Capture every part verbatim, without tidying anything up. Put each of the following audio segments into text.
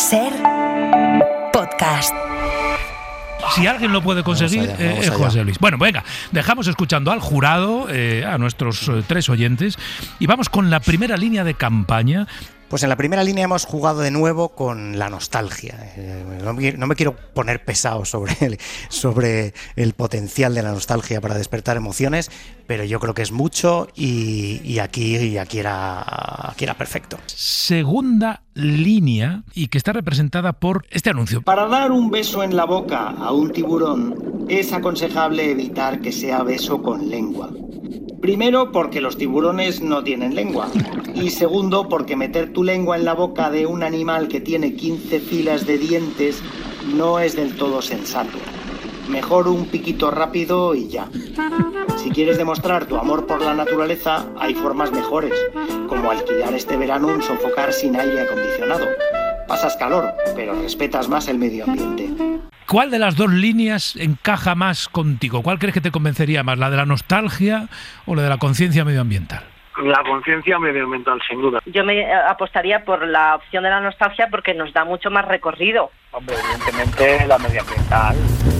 Ser podcast. Si alguien lo puede conseguir, Vamos allá, vamos es José allá. Luis. Bueno, venga, dejamos escuchando al jurado, eh, a nuestros eh, tres oyentes, y vamos con la primera línea de campaña. Pues en la primera línea hemos jugado de nuevo con la nostalgia. Eh, no, me, no me quiero poner pesado sobre el, sobre el potencial de la nostalgia para despertar emociones, pero yo creo que es mucho y, y, aquí, y aquí, era, aquí era perfecto. Segunda línea, y que está representada por este anuncio. Para dar un beso en la boca a un tiburón es aconsejable evitar que sea beso con lengua. Primero, porque los tiburones no tienen lengua. Y segundo, porque meter tu lengua en la boca de un animal que tiene quince filas de dientes no es del todo sensato. Mejor un piquito rápido y ya. Si quieres demostrar tu amor por la naturaleza, hay formas mejores, como alquilar este verano un sofocar sin aire acondicionado. Pasas calor, pero respetas más el medio ambiente. ¿Cuál de las dos líneas encaja más contigo? ¿Cuál crees que te convencería más? ¿La de la nostalgia o la de la conciencia medioambiental? La conciencia medioambiental, sin duda. Yo me apostaría por la opción de la nostalgia porque nos da mucho más recorrido. Hombre, evidentemente la medioambiental.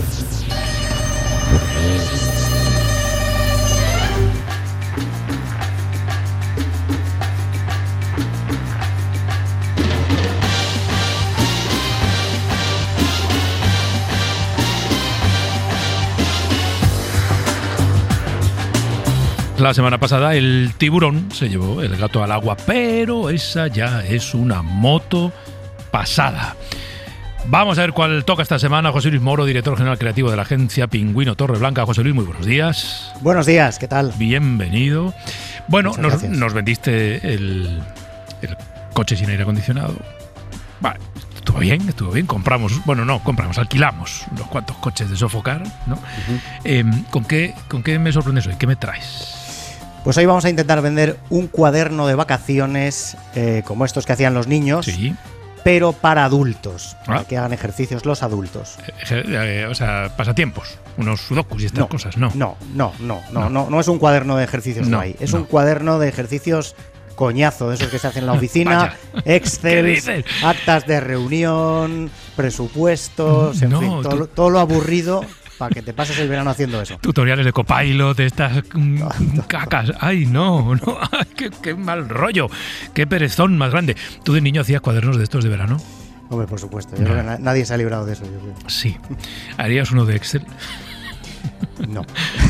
La semana pasada el tiburón se llevó el gato al agua, pero esa ya es una moto pasada. Vamos a ver cuál toca esta semana. José Luis Moro, director general creativo de la agencia Pingüino Torreblanca. José Luis, muy buenos días. Buenos días, ¿qué tal? Bienvenido. Bueno, nos, gracias. nos vendiste el, el coche sin aire acondicionado. Vale, estuvo bien, estuvo bien. Compramos, bueno, no, compramos, alquilamos unos cuantos coches de sofocar, ¿no? Uh-huh. Eh, ¿con qué, ¿Con qué me sorprendes hoy? ¿Qué me traes? Pues hoy vamos a intentar vender un cuaderno de vacaciones eh, como estos que hacían los niños, Sí. pero para adultos, para Ah. que hagan ejercicios los adultos. Eh, eh, o sea, pasatiempos, unos sudokus y estas No, cosas, ¿no? No, no, no, no, No. no, no es un cuaderno de ejercicios No, guay, es no. un cuaderno de ejercicios coñazo, de esos que se hacen en la oficina, Vaya. Excel, ¿Qué dices? actas de reunión, presupuestos, en No, fin, todo, tú- lo- todo lo aburrido para que te pases el verano haciendo eso. Tutoriales de Copilot, de estas mm, cacas. Ay, no, no, ay, qué, qué mal rollo, qué perezón más grande. ¿Tú de niño hacías cuadernos de esestos de verano? Hombre, por supuesto, yo creo que na- nadie se ha librado de eso. Yo creo. Sí. ¿Harías uno de Excel? No.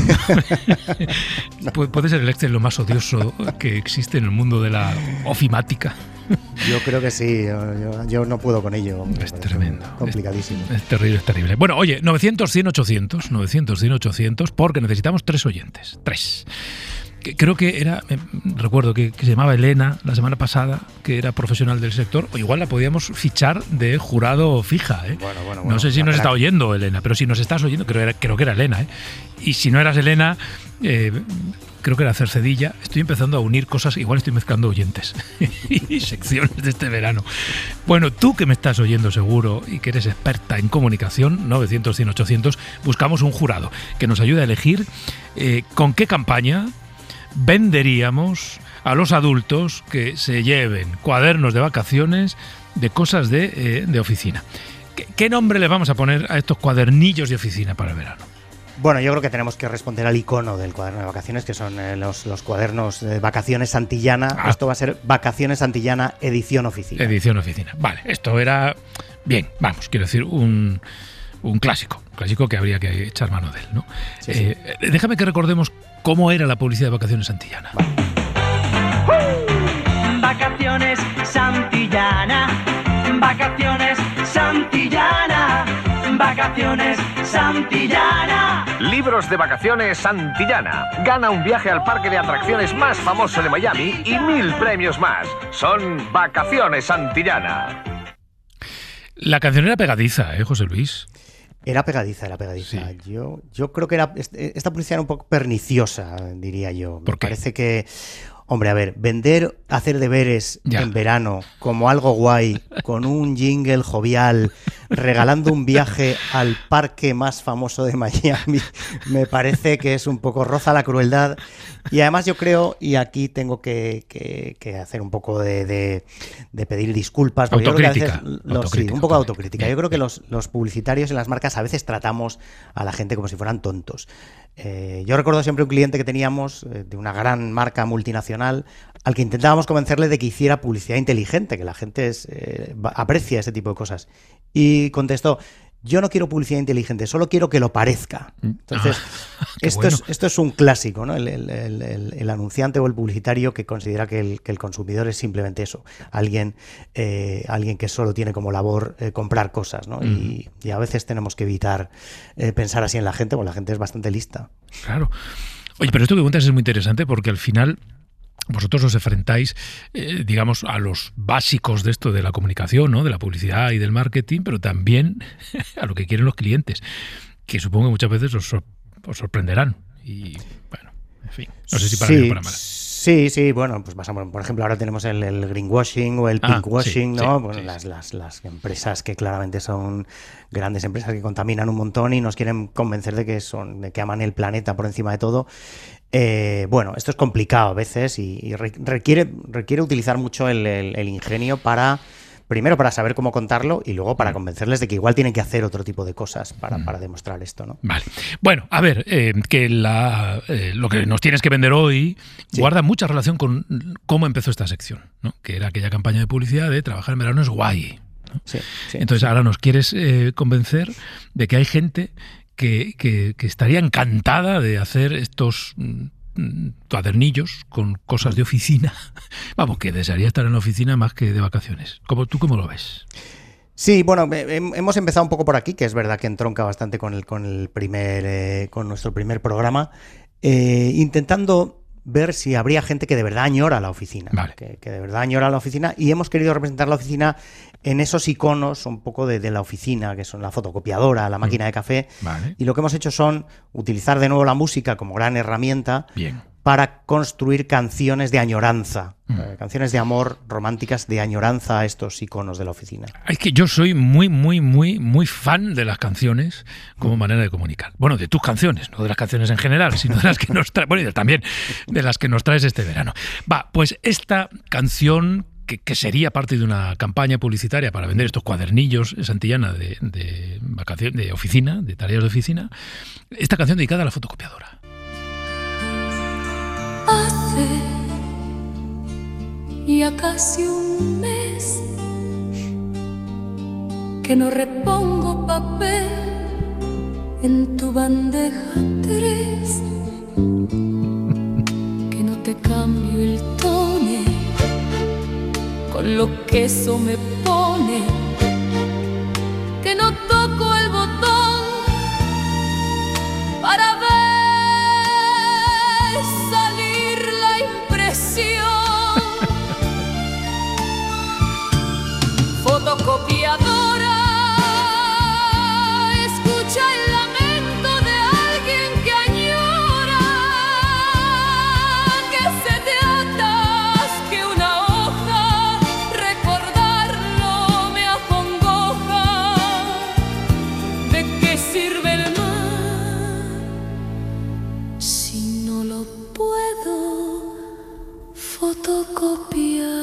Pu- Puede ser el Excel lo más odioso que existe en el mundo de la ofimática. Yo creo que sí, yo, yo- yo no puedo con ello. hombre, Es parece tremendo. complicadísimo. Es terrible, es terrible. Bueno, oye, novecientos, cien, ochocientos, novecientos, cien, ochocientos, porque necesitamos tres oyentes. Tres. Que- Creo que era, eh, recuerdo que, que se llamaba Elena la semana pasada, que era profesional del sector, o igual la podíamos fichar de jurado fija, ¿eh? Bueno, bueno, No bueno, sé si la nos crack. está oyendo, Elena, pero si nos estás oyendo, creo, era, creo que era Elena, ¿eh? Y si no eras Elena, eh, creo que era Cercedilla. Estoy empezando a unir cosas, igual estoy mezclando oyentes y secciones de este verano. Bueno, tú que me estás oyendo seguro y que eres experta en comunicación, novecientos, cien, ochocientos, buscamos un jurado que nos ayude a elegir eh, con qué campaña venderíamos a los adultos que se lleven cuadernos de vacaciones de cosas de, eh, de oficina. ¿Qué, ¿Qué nombre le vamos a poner a estos cuadernillos de oficina para el verano? Bueno, yo creo que tenemos que responder al icono del cuaderno de vacaciones, que son eh, los, los cuadernos de Vacaciones Santillana. Ah. Esto va a ser Vacaciones Santillana Edición Oficina. Edición oficina. Vale, esto era bien, vamos, quiero decir, un, un clásico, un clásico que habría que echar mano de él, ¿no? Sí, sí. Eh, déjame que recordemos cómo era la publicidad de Vacaciones Santillana. Vacaciones Santillana, vacaciones Santillana, vacaciones Santillana. Libros de Vacaciones Santillana. Gana un viaje al parque de atracciones más famoso de Miami y mil premios más. Son Vacaciones Santillana. La canción era pegadiza, ¿eh, José Luis? Era pegadiza, era pegadiza. Sí. Yo, yo creo que era esta publicidad era un poco perniciosa, diría yo. ¿Por Me qué? parece que, hombre, a ver, vender, hacer deberes Ya. en verano como algo guay, con un jingle jovial, regalando un viaje al parque más famoso de Miami, me parece que es un poco roza la crueldad. Y además yo creo, y aquí tengo que, que, que hacer un poco de, de, de pedir disculpas, porque autocrítica, yo creo que a veces los, autocrítica, sí, un poco de autocrítica. Bien, yo creo que bien. los, los publicitarios en las marcas a veces tratamos a la gente como si fueran tontos. Eh, yo recuerdo siempre un cliente que teníamos eh, de una gran marca multinacional al que intentábamos convencerle de que hiciera publicidad inteligente, que la gente es, eh, aprecia ese tipo de cosas. Y contestó: yo no quiero publicidad inteligente, solo quiero que lo parezca. Entonces, ah, esto, bueno. es, esto es un clásico, ¿no? El, el, el, el, el anunciante o el publicitario que considera que el, que el consumidor es simplemente eso, alguien, eh, alguien que solo tiene como labor eh, comprar cosas, ¿no? Mm. Y, y a veces tenemos que evitar eh, pensar así en la gente, porque la gente es bastante lista. Claro. Oye, pero esto que cuentas es muy interesante porque al final vosotros os enfrentáis, eh, digamos, a los básicos de esto de la comunicación, ¿no? De la publicidad y del marketing, pero también a lo que quieren los clientes, que supongo que muchas veces os, sor- os sorprenderán. Y bueno, en fin, no sé si para sí, bien o para mal. Sí, sí, bueno, pues pasamos, por ejemplo, ahora tenemos el, el greenwashing o el Ah, pinkwashing, sí, ¿no? sí, bueno, sí, las, sí. las, las empresas que claramente son grandes empresas que contaminan un montón y nos quieren convencer de que son, de que aman el planeta por encima de todo. Eh, bueno, esto es complicado a veces y, y requiere, requiere utilizar mucho el, el, el ingenio para, primero para saber cómo contarlo y luego para convencerles de que igual tienen que hacer otro tipo de cosas para, para demostrar esto, ¿no? Vale. Bueno, a ver, eh, que la, eh, lo que nos tienes que vender hoy sí. guarda mucha relación con cómo empezó esta sección, ¿no? Que era aquella campaña de publicidad de trabajar en verano es guay, ¿no? Sí, sí, Entonces sí. ahora nos quieres eh, convencer de que hay gente que, que, que estaría encantada de hacer estos mm, cuadernillos con cosas de oficina. Vamos, que desearía estar en la oficina más que de vacaciones. ¿Cómo, ¿Tú cómo lo ves? Sí, bueno, hemos empezado un poco por aquí, que es verdad que entronca bastante con el, con el primer, eh, con nuestro primer programa, eh, intentando ver si habría gente que de verdad añora la oficina, vale. que, que de verdad añora la oficina, y hemos querido representar la oficina en esos iconos un poco de, de la oficina, que son la fotocopiadora, la máquina de café, vale. y lo que hemos hecho son utilizar de nuevo la música como gran herramienta. Bien. Para construir canciones de añoranza, mm. eh, canciones de amor románticas de añoranza a estos iconos de la oficina. Es que yo soy muy, muy, muy, muy fan de las canciones como manera de comunicar. Bueno, de tus canciones, no de las canciones en general, sino de las que nos traes, bueno, y también de las que nos traes este verano. Va, pues esta canción que, que sería parte de una campaña publicitaria para vender estos cuadernillos Santillana de, de, vacación, de oficina, de tareas de oficina, esta canción dedicada a la fotocopiadora. Hace ya casi un mes que no repongo papel en tu bandeja tres, que no te cambio el tono con lo que eso me pone, que no toco el botón para ver fotocopiadora, escucha el lamento de alguien que añora que se te atasque una hoja, recordarlo me acongoja. ¿De qué sirve el mar si no lo puedo fotocopiar?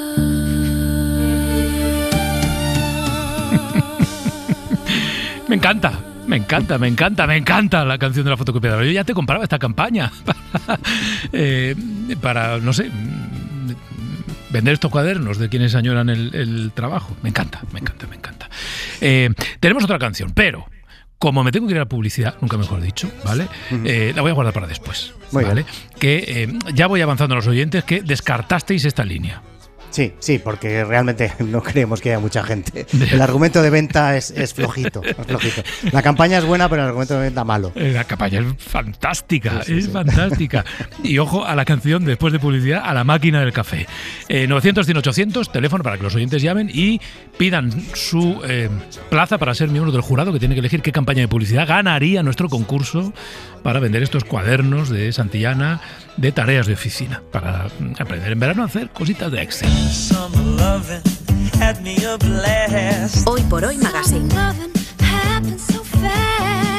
Me encanta, me encanta, me encanta, me encanta la canción de la fotocopiadora. Yo ya te compraba esta campaña para, eh, para no sé, vender estos cuadernos de quienes añoran el, el trabajo. Me encanta, me encanta, me encanta. Eh, tenemos otra canción, pero como me tengo que ir a la publicidad, nunca mejor dicho, ¿vale? Uh-huh. Eh, la voy a guardar para después, Muy ¿vale? Bien. Que eh, ya voy avanzando a los oyentes que descartasteis esta línea. Sí, sí, porque realmente no creemos que haya mucha gente. El argumento de venta es, es flojito, es flojito. La campaña es buena, pero el argumento de venta malo. La campaña es fantástica, sí, sí, es sí. fantástica. Y ojo a la canción después de publicidad, a la máquina del café. Eh, novecientos, cien, ochocientos, teléfono para que los oyentes llamen y pidan su eh, plaza para ser miembro del jurado que tiene que elegir qué campaña de publicidad ganaría nuestro concurso para vender estos cuadernos de Santillana de tareas de oficina, para aprender en verano a hacer cositas de Excel. Hoy por Hoy Magazine.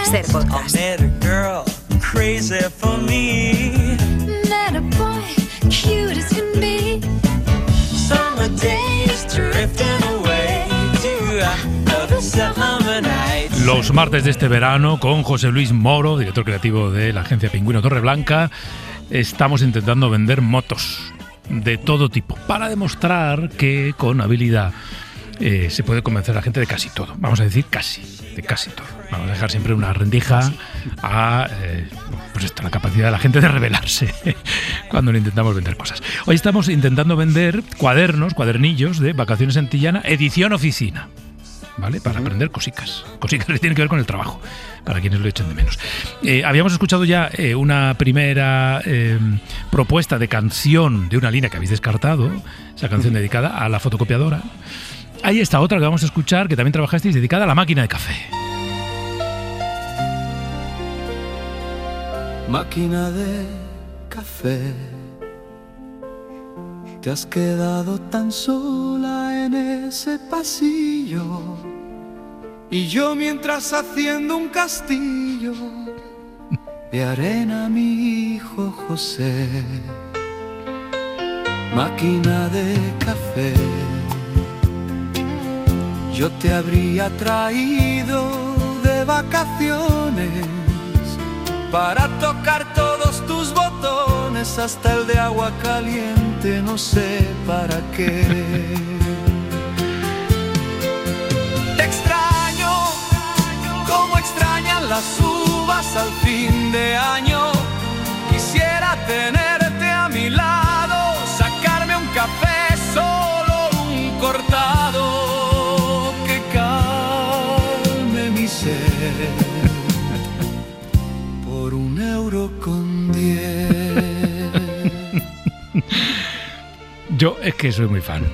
Ser Podcast. Los martes de este verano, con José Luis Moro, director creativo de la agencia Pingüino Torreblanca, estamos intentando vender motos de todo tipo para demostrar que con habilidad eh, se puede convencer a la gente de casi todo. Vamos a decir casi, de casi todo. Vamos a dejar siempre una rendija a eh, pues esto, la capacidad de la gente de rebelarse cuando le intentamos vender cosas. Hoy estamos intentando vender cuadernos, cuadernillos de Vacaciones Santillana, edición oficina. ¿Vale? Para aprender cositas, cositas que tienen que ver con el trabajo, para quienes lo echen de menos. Eh, habíamos escuchado ya eh, una primera eh, propuesta de canción de una línea que habéis descartado, esa canción dedicada a la fotocopiadora. Hay esta otra que vamos a escuchar, que también trabajasteis, dedicada a la máquina de café. Máquina de café, te has quedado tan sola en ese pasillo, y yo mientras haciendo un castillo de arena a mi hijo José. Máquina de café, yo te habría traído de vacaciones para tocar todos tus botones, hasta el de agua caliente, no sé para qué. Te extraño, como extrañan las uvas al fin de año. Quisiera tenerte a mi lado, sacarme un café, solo un cortado que calme mi sed. Por un euro con diez. Yo es que soy muy fan.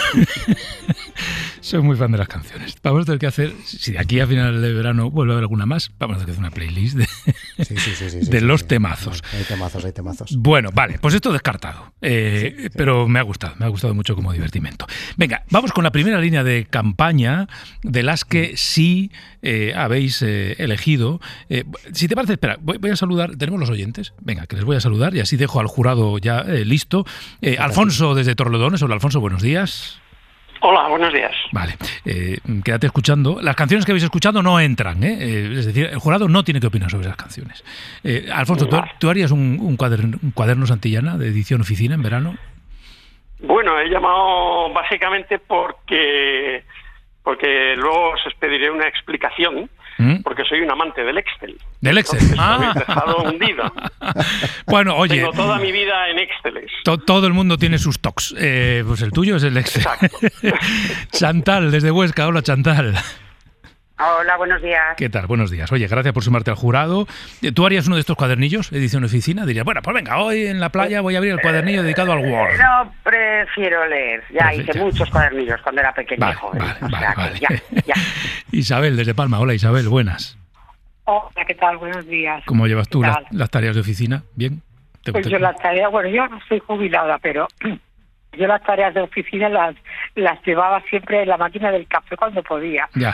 Soy muy fan de las canciones. Vamos a tener que hacer, si de aquí a final de verano vuelve a haber alguna más, vamos a hacer una playlist de, sí, sí, sí, sí, de sí, los sí, temazos. Hay temazos, hay temazos. Bueno, vale, pues esto descartado. Eh, sí, sí. Pero me ha gustado, me ha gustado mucho como divertimento. Venga, vamos con la primera línea de campaña de las que sí eh, habéis eh, elegido. Eh, si te parece, espera, voy, voy a saludar. ¿Tenemos los oyentes? Venga, que les voy a saludar y así dejo al jurado ya eh, listo. Eh, Alfonso desde Torrelodones. Hola, Alfonso, buenos días. Hola, buenos días. Vale, eh, quédate escuchando. Las canciones que habéis escuchado no entran, ¿eh? Eh, es decir, el jurado no tiene que opinar sobre esas canciones. Eh, Alfonso, ¿tú, ¿tú harías un, un, cuaderno, un cuaderno Santillana de edición oficina en verano? Bueno, he llamado básicamente porque, porque luego os pediré una explicación. ¿Mm? Porque soy un amante del Excel. ¿Del Excel? Entonces, ah. me habéis dejado hundido. Bueno, oye... Tengo toda mi vida en Excel. To, todo el mundo tiene sus tocs. Eh, pues el tuyo es el Excel. Exacto. Chantal, desde Huesca. Hola, Chantal. Hola, buenos días. ¿Qué tal? Buenos días. Oye, gracias por sumarte al jurado. ¿Tú harías uno de estos cuadernillos, edición oficina? Dirías, bueno, pues venga, hoy en la playa voy a abrir el cuadernillo dedicado al Word. No, prefiero leer. Ya Prefiero, hice ya. muchos cuadernillos cuando era pequeño. Vale, joven. vale, o vale, sea, vale. Ya, ya. Isabel, desde Palma. Hola, Isabel, buenas. Hola, ¿qué tal? Buenos días. ¿Cómo llevas tú las, las tareas de oficina? ¿Bien? ¿Te, pues te... yo las tareas, bueno, yo no estoy jubilada, pero... Yo las tareas de oficina las, las llevaba siempre en la máquina del café cuando podía. Ya.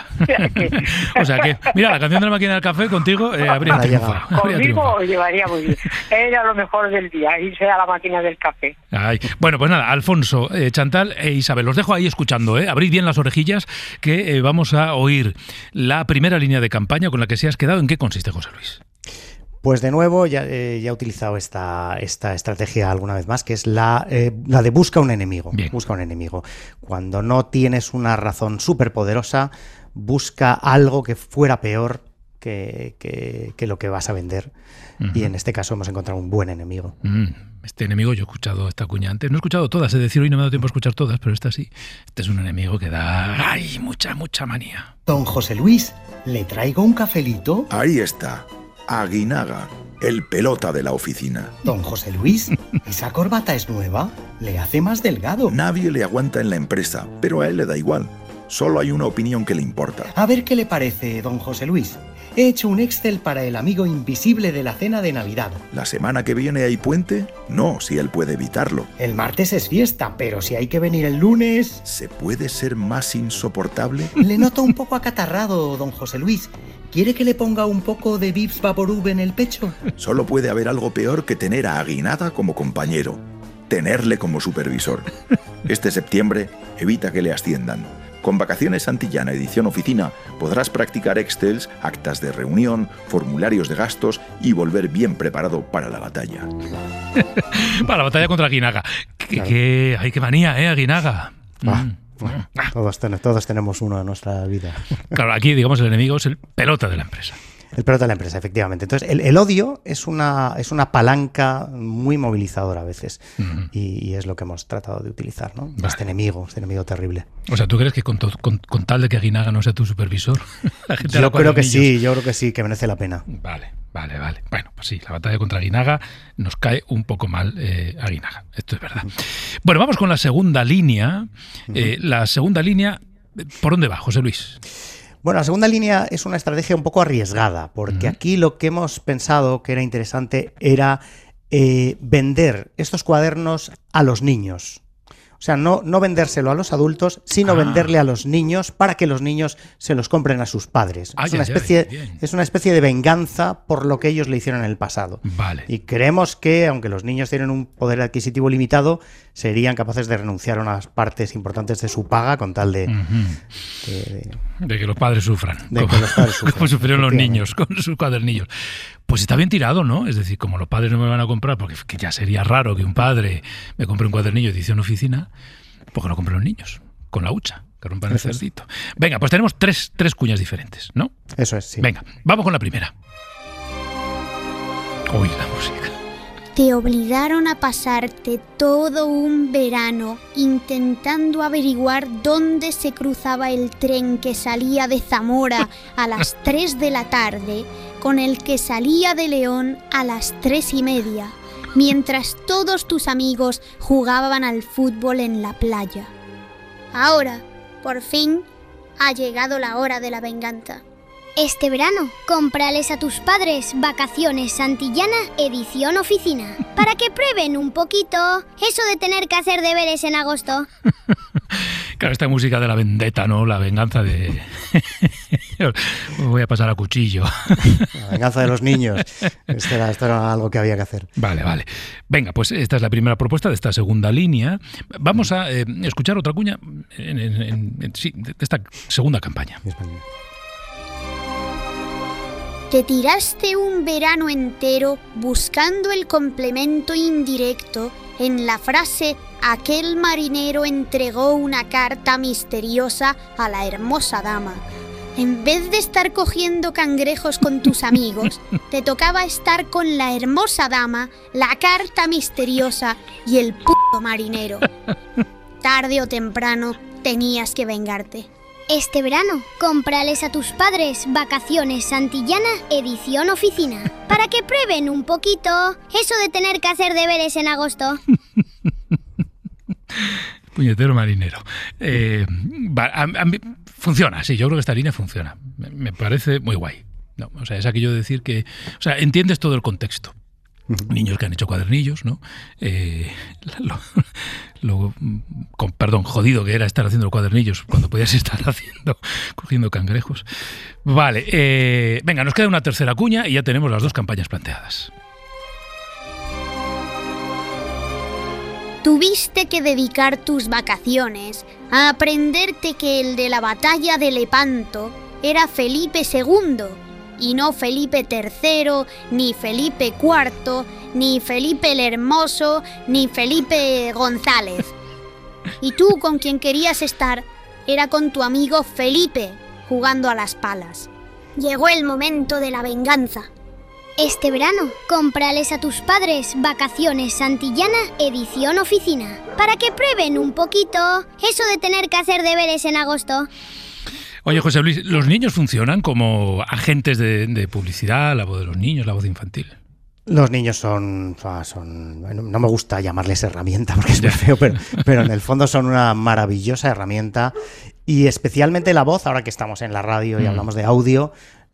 O sea que, mira, la canción de la máquina del café contigo eh, habría triunfado. Conmigo llevaría muy bien. Era lo mejor del día, irse a la máquina del café. Ay. Bueno, pues nada, Alfonso, eh, Chantal e Isabel, los dejo ahí escuchando, ¿eh? Abrid bien las orejillas que eh, vamos a oír la primera línea de campaña con la que se has quedado. ¿En qué consiste, José Luis? Pues de nuevo ya, eh, ya he utilizado esta, esta estrategia alguna vez más, que es la, eh, la de busca un enemigo. Bien. Busca un enemigo. Cuando no tienes una razón súper poderosa, busca algo que fuera peor que, que, que lo que vas a vender. Uh-huh. Y en este caso hemos encontrado un buen enemigo. Mm, este enemigo, yo he escuchado esta cuña antes. No he escuchado todas, es decir, hoy no me ha dado tiempo a escuchar todas, pero esta sí. Este es un enemigo que da ¡ay! mucha, mucha manía. Don José Luis, ¿le traigo un cafelito? Ahí está. Aguinaga, el pelota de la oficina. Don José Luis, ¿esa corbata es nueva? Le hace más delgado. Nadie le aguanta en la empresa, pero a él le da igual. Solo hay una opinión que le importa. A ver qué le parece, don José Luis. He hecho un Excel para el amigo invisible de la cena de Navidad. ¿La semana que viene hay puente? No, si él puede evitarlo. El martes es fiesta, pero si hay que venir el lunes... ¿Se puede ser más insoportable? Le noto un poco acatarrado, don José Luis. ¿Quiere que le ponga un poco de Vicks Vaporub en el pecho? Solo puede haber algo peor que tener a Aguinaga como compañero. Tenerle como supervisor. Este septiembre, evita que le asciendan. Con Vacaciones Santillana edición oficina podrás practicar Excels, actas de reunión, formularios de gastos y volver bien preparado para la batalla. Para la batalla contra Aguinaga. ¿Qué, claro. qué, ay, qué manía, ¿eh, Aguinaga? Ah. Mm. Bueno, todos, ten- todos tenemos uno en nuestra vida. Claro, aquí, digamos, el enemigo es el pelota de la empresa. El pelota de la empresa, efectivamente. Entonces, el, el odio es una, es una palanca muy movilizadora a veces. Uh-huh. y, y es lo que hemos tratado de utilizar, ¿no? Vale. Este enemigo, este enemigo terrible. O sea, ¿tú crees que con, to- con, con tal de que Aguinaga no sea tu supervisor? La gente yo creo que sí, yo creo que sí, que merece la pena. Vale, vale, vale. Bueno, pues sí, la batalla contra Aguinaga nos cae un poco mal eh, Aguinaga. Esto es verdad. Uh-huh. Bueno, vamos con la segunda línea. Uh-huh. Eh, la segunda línea, ¿por dónde va, José Luis? Bueno, la segunda línea es una estrategia un poco arriesgada, porque uh-huh. aquí lo que hemos pensado que era interesante era eh, vender estos cuadernos a los niños. O sea, no, no vendérselo a los adultos, sino ah. venderle a los niños para que los niños se los compren a sus padres. Ay, es, una especie, ay, es una especie de venganza por lo que ellos le hicieron en el pasado. Vale. Y creemos que, aunque los niños tienen un poder adquisitivo limitado, serían capaces de renunciar a unas partes importantes de su paga con tal de... Uh-huh. de, de, de que los padres sufran. De como, que los padres sufran. Como sufrieron los niños con sus cuadernillos. Pues está bien tirado, ¿no? Es decir, como los padres no me van a comprar, porque que ya sería raro que un padre me compre un cuadernillo de edición oficina, pues que lo compren los niños, con la hucha, que rompan el cerdito. Venga, pues tenemos tres, tres cuñas diferentes, ¿no? Eso es, sí. Venga, vamos con la primera. Uy, la música. Te obligaron a pasarte todo un verano intentando averiguar dónde se cruzaba el tren que salía de Zamora a las tres de la tarde con el que salía de León a las tres y media, mientras todos tus amigos jugaban al fútbol en la playa. Ahora, por fin, ha llegado la hora de la venganza. Este verano, cómprales a tus padres Vacaciones Santillana edición oficina, para que prueben un poquito eso de tener que hacer deberes en agosto. Claro, esta música de la vendetta, ¿no? La venganza de... Voy a pasar a cuchillo. La venganza de los niños. Esto era, esto era algo que había que hacer. Vale, vale. Venga, pues esta es la primera propuesta de esta segunda línea. Vamos a eh, escuchar otra cuña en, en, en, en, sí, de esta segunda campaña. Te tiraste un verano entero buscando el complemento indirecto en la frase «Aquel marinero entregó una carta misteriosa a la hermosa dama». En vez de estar cogiendo cangrejos con tus amigos, te tocaba estar con la hermosa dama, la carta misteriosa y el puto marinero. Tarde o temprano tenías que vengarte. Este verano, cómprales a tus padres Vacaciones Santillana edición oficina, para que prueben un poquito eso de tener que hacer deberes en agosto. Puñetero marinero. Eh, va, a, a mí, funciona, sí, yo creo que esta línea funciona. Me, me parece muy guay. No, o sea, es aquello de decir que... O sea, entiendes todo el contexto. Niños que han hecho cuadernillos, ¿no? Eh, lo, lo, con, perdón, jodido que era estar haciendo cuadernillos cuando podías estar haciendo, cogiendo cangrejos. Vale, eh, venga, nos queda una tercera cuña y ya tenemos las dos campañas planteadas. Tuviste que dedicar tus vacaciones a aprenderte que el de la batalla de Lepanto era Felipe segundo, y no Felipe tercero, ni Felipe cuarto, ni Felipe el Hermoso, ni Felipe González. Y tú con quien querías estar era con tu amigo Felipe, jugando a las palas. Llegó el momento de la venganza. Este verano, cómprales a tus padres Vacaciones Santillana edición oficina, para que prueben un poquito eso de tener que hacer deberes en agosto. Oye, José Luis, ¿los niños funcionan como agentes de, de publicidad, la voz de los niños, la voz infantil? Los niños son, son... No me gusta llamarles herramienta porque es muy feo, pero, pero en el fondo son una maravillosa herramienta y especialmente la voz, ahora que estamos en la radio y mm. hablamos de audio,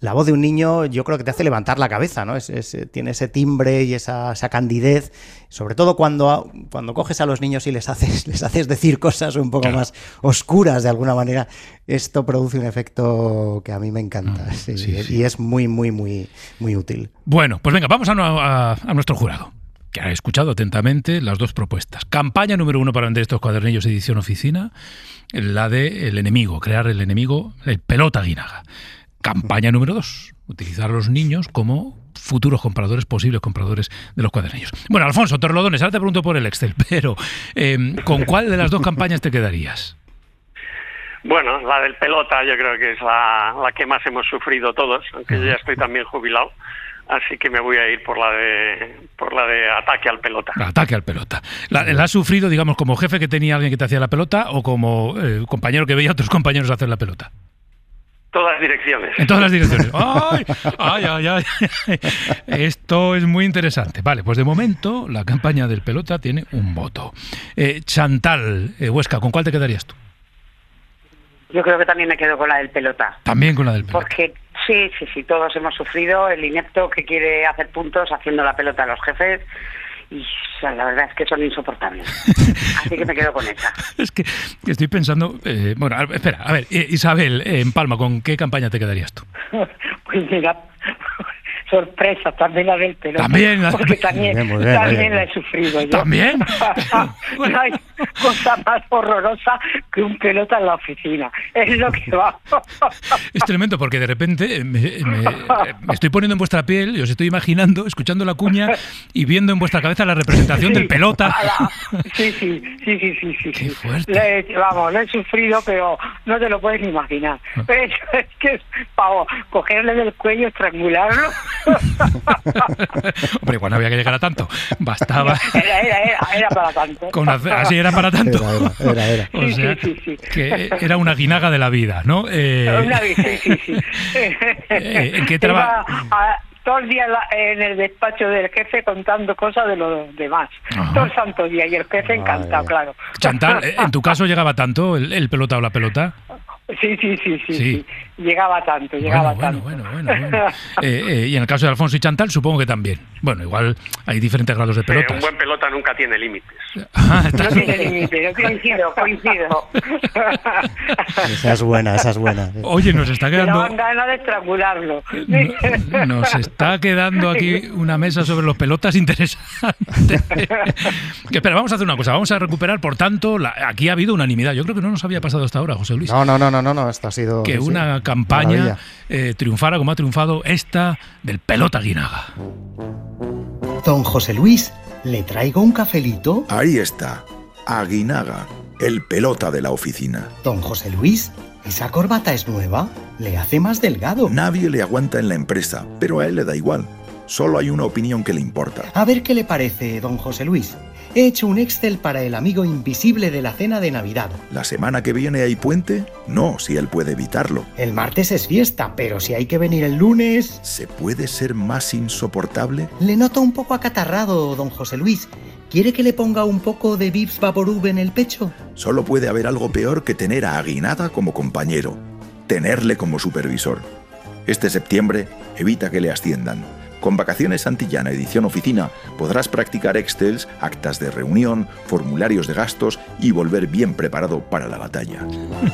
la voz de un niño yo creo que te hace levantar la cabeza, ¿no? Es, es, tiene ese timbre y esa, esa candidez, sobre todo cuando, cuando coges a los niños y les haces, les haces decir cosas un poco claro. más oscuras de alguna manera. Esto produce un efecto que a mí me encanta mm, sí, sí, sí. y es muy, muy, muy, muy útil. Bueno, pues venga, vamos a, a, a nuestro jurado, que ha escuchado atentamente las dos propuestas. Campaña número uno para vender estos cuadernillos edición oficina, la de el enemigo, crear el enemigo, el pelota guinaga. Campaña número dos, utilizar a los niños como futuros compradores, posibles compradores de los cuadernillos. Bueno, Alfonso Torlodones, ahora te pregunto por el Excel, pero eh, ¿con cuál de las dos campañas te quedarías? Bueno, la del pelota yo creo que es la, la que más hemos sufrido todos, aunque yo ya estoy también jubilado. Así que me voy a ir por la de por la de ataque al pelota. Ataque al pelota. ¿La, la has sufrido, digamos, como jefe que tenía alguien que te hacía la pelota o como eh, compañero que veía a otros compañeros hacer la pelota? Todas direcciones. En todas las direcciones. ¡Ay! ¡Ay, ay, ay! Esto es muy interesante. Vale, pues de momento la campaña del pelota tiene un voto. Eh, Chantal, eh, Huesca, ¿con cuál te quedarías tú? Yo creo que también me quedo con la del pelota. También con la del pelota. Porque sí, sí, sí, todos hemos sufrido el inepto que quiere hacer puntos haciendo la pelota a los jefes. Y o sea, la verdad es que son insoportables. Así que me quedo con esa. Es que estoy pensando... Eh, bueno, a, espera, a ver, eh, Isabel, eh, en Palma, ¿con qué campaña te quedarías tú? Pues mira, sorpresa, también la del pelota. También la del Porque también, bien, bien, también bien. la he sufrido yo. ¿También? No hay cosa más horrorosa que un pelota en la oficina. Es lo que va. Es tremendo porque de repente me, me, me estoy poniendo en vuestra piel y os estoy imaginando, escuchando la cuña y viendo en vuestra cabeza la representación sí, del pelota. Sí, sí, sí, sí, sí, sí. Qué fuerte. Le, vamos, lo he sufrido, pero no te lo puedes ni imaginar. Pero es, es que es para cogerle del cuello, estrangularlo. Hombre, cuando había que llegar a tanto, bastaba. Era, era, era, era para tanto. Con hacer, así era para tanto. Era, era, era, era. O sea, sí, sí, sí, sí. Que era una guinaga de la vida, ¿no? Eh, una sí, sí, sí. Eh, ¿En qué trabajo? Todo el día en el despacho del jefe contando cosas de los demás. Ajá. Todo el santo día. Y el jefe encantado, claro. Chantal, ¿en tu caso llegaba tanto el, el pelota o la pelota? Sí, sí, sí, sí, sí. sí. Llegaba tanto, llegaba bueno, tanto. Bueno, bueno, bueno, bueno. eh, eh, y en el caso de Alfonso y Chantal, supongo que también. Bueno, igual hay diferentes grados de pelotas. Eh, un buen pelota nunca tiene límites. Ah, no tiene límites, yo coincido, coincido. Esa es buena, esa es buena. Oye, nos está quedando... Me daban ganas de estrangularlo. Nos está quedando aquí una mesa sobre los pelotas interesante. Espera, vamos a hacer una cosa. Vamos a recuperar, por tanto, la... aquí ha habido unanimidad. Yo creo que no nos había pasado hasta ahora, José Luis. No, no, no, no, no, no. Esto ha sido... Que sí, una campaña eh, triunfara como ha triunfado esta del pelota guinaga. Don José Luis, ¿le traigo un cafelito? Ahí está, Aguinaga, el pelota de la oficina. Don José Luis, ¿esa corbata es nueva? Le hace más delgado. Nadie le aguanta en la empresa, pero a él le da igual. Solo hay una opinión que le importa. A ver qué le parece, don José Luis. He hecho un Excel para el amigo invisible de la cena de Navidad. ¿La semana que viene hay puente? No, si él puede evitarlo. El martes es fiesta, pero si hay que venir el lunes... ¿Se puede ser más insoportable? Le noto un poco acatarrado, don José Luis. ¿Quiere que le ponga un poco de Vips Vaporub en el pecho? Solo puede haber algo peor que tener a Aguinaga como compañero. Tenerle como supervisor. Este septiembre, evita que le asciendan. Con Vacaciones Santillana edición oficina podrás practicar Excels, actas de reunión, formularios de gastos y volver bien preparado para la batalla.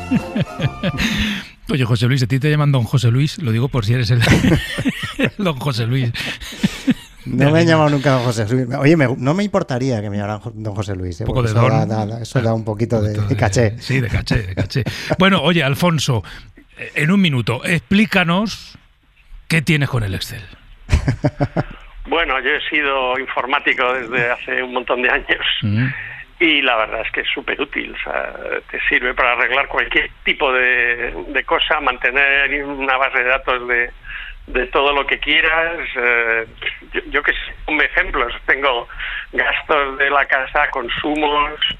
Oye, José Luis, a ti te llaman don José Luis, lo digo por si eres el don José Luis. No me han llamado nunca don José Luis. Oye, me, no me importaría que me llamaran don José Luis. ¿eh? Un poco de eso don. Da, da, eso da un poquito, un poquito de, de caché. De, sí, de caché, de caché. Bueno, oye, Alfonso, en un minuto, explícanos qué tienes con el Excel. Bueno, yo he sido informático desde hace un montón de años mm. y la verdad es que es súper útil. O sea, te sirve para arreglar cualquier tipo de, de cosa, mantener una base de datos de, de todo lo que quieras. Eh, yo, yo que sé, un ejemplo, tengo gastos de la casa, consumos,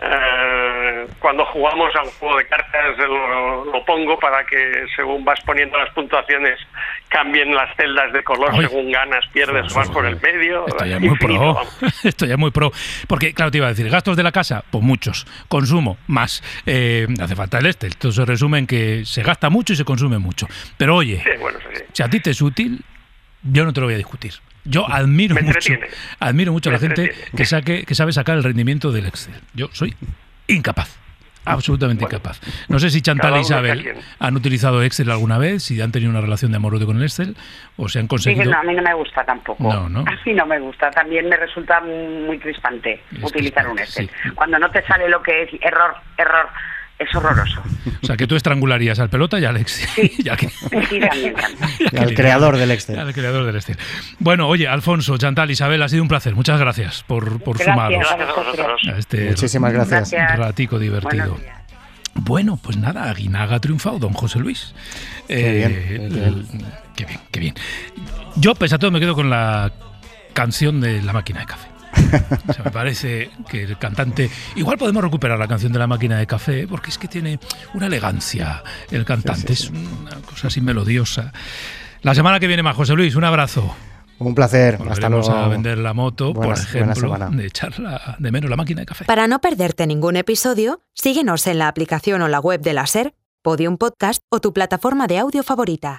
Eh, cuando jugamos a un juego de cartas lo, lo pongo para que según vas poniendo las puntuaciones cambien las celdas de color. Ay, según ganas, pierdes o vas por el medio. Esto ya es muy pro. Esto ya es muy pro. Porque, claro, te iba a decir, gastos de la casa, pues muchos. Consumo, más. Eh, hace falta el Excel. Esto se resume en que se gasta mucho y se consume mucho. Pero oye, sí, bueno, sí. Si a ti te es útil, yo no te lo voy a discutir. Yo admiro mucho, admiro mucho a la gente que saque, que sabe sacar el rendimiento del Excel. Yo soy incapaz, absolutamente bueno, incapaz. No sé si Chantal e Isabel han utilizado Excel alguna vez, si han tenido una relación de amor-odio con el Excel, o se han conseguido... Sí, no, a mí no me gusta tampoco. No, no. A mí no me gusta. También me resulta muy crispante es utilizar un Excel. Sí. Cuando no te sale lo que es error, error... Es horroroso. O sea, que tú estrangularías al pelota y al Excel. Sí, ya que, sí también. Y al creador del Excel. Al creador del Excel. Bueno, oye, Alfonso, Chantal, Isabel, ha sido un placer. Muchas gracias por, por sumaros a este Muchísimas gracias. ratico divertido. Bueno, pues nada, Aguinaga ha triunfado, don José Luis. Qué, eh, bien, qué, bien. qué bien, qué bien. Yo, pese a todo, me quedo con la canción de La Máquina de Café. O sea, me parece que el cantante... Igual podemos recuperar la canción de La Máquina de Café, porque es que tiene una elegancia el cantante, sí, sí, sí. Es una cosa así melodiosa. La semana que viene más, José Luis, un abrazo. Un placer. Volveremos hasta luego. a vender la moto, Buenas, por ejemplo, de echar la, de menos la máquina de café. Para no perderte ningún episodio, síguenos en la aplicación o la web de la SER, Podium Podcast o tu plataforma de audio favorita.